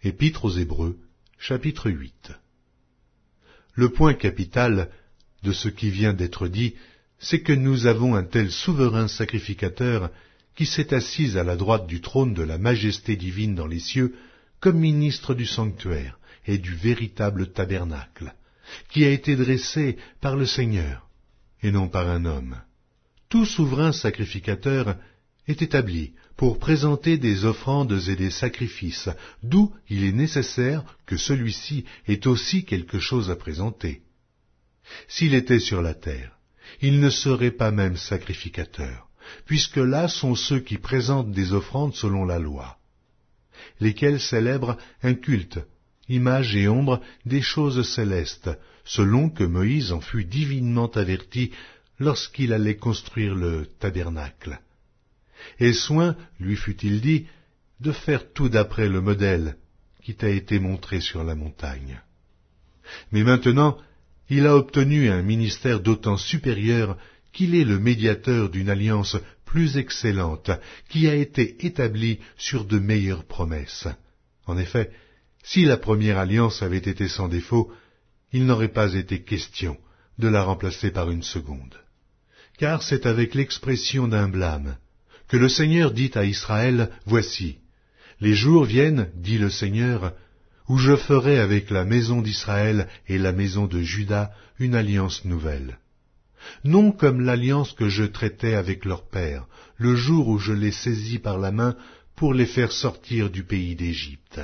Épître aux Hébreux, chapitre 8. Le point capital de ce qui vient d'être dit, c'est que nous avons un tel souverain sacrificateur qui s'est assis à la droite du trône de la majesté divine dans les cieux, comme ministre du sanctuaire et du véritable tabernacle, qui a été dressé par le Seigneur, et non par un homme. Tout souverain sacrificateur est établi pour présenter des offrandes et des sacrifices, d'où il est nécessaire que celui-ci ait aussi quelque chose à présenter. S'il était sur la terre, il ne serait pas même sacrificateur, puisque là sont ceux qui présentent des offrandes selon la loi, lesquels célèbrent un culte, image et ombre des choses célestes, selon que Moïse en fut divinement averti lorsqu'il allait construire le tabernacle. Et soin, lui fut-il dit, de faire tout d'après le modèle qui t'a été montré sur la montagne. Mais maintenant, il a obtenu un ministère d'autant supérieur qu'il est le médiateur d'une alliance plus excellente, qui a été établie sur de meilleures promesses. En effet, si la première alliance avait été sans défaut, il n'aurait pas été question de la remplacer par une seconde. Car c'est avec l'expression d'un blâme que le Seigneur dit à Israël, « Voici, les jours viennent, dit le Seigneur, où je ferai avec la maison d'Israël et la maison de Juda une alliance nouvelle. Non comme l'alliance que je traitais avec leur père, le jour où je les saisis par la main pour les faire sortir du pays d'Égypte.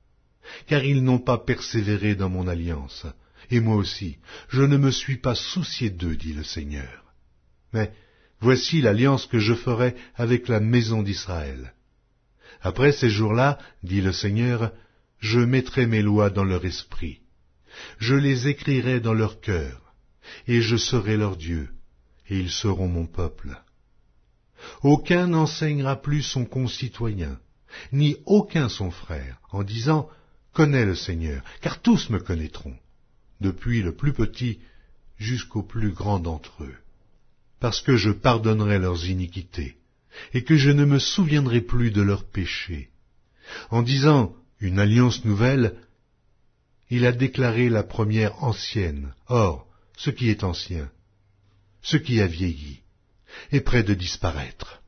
Car ils n'ont pas persévéré dans mon alliance, et moi aussi, je ne me suis pas soucié d'eux, dit le Seigneur. Mais voici l'alliance que je ferai avec la maison d'Israël. Après ces jours-là, dit le Seigneur, je mettrai mes lois dans leur esprit. Je les écrirai dans leur cœur, et je serai leur Dieu, et ils seront mon peuple. Aucun n'enseignera plus son concitoyen, ni aucun son frère, en disant « Connais le Seigneur », car tous me connaîtront, depuis le plus petit jusqu'au plus grand d'entre eux. Parce que je pardonnerai leurs iniquités, et que je ne me souviendrai plus de leurs péchés. En disant une alliance nouvelle, il a déclaré la première ancienne. Or, ce qui est ancien, ce qui a vieilli, est près de disparaître.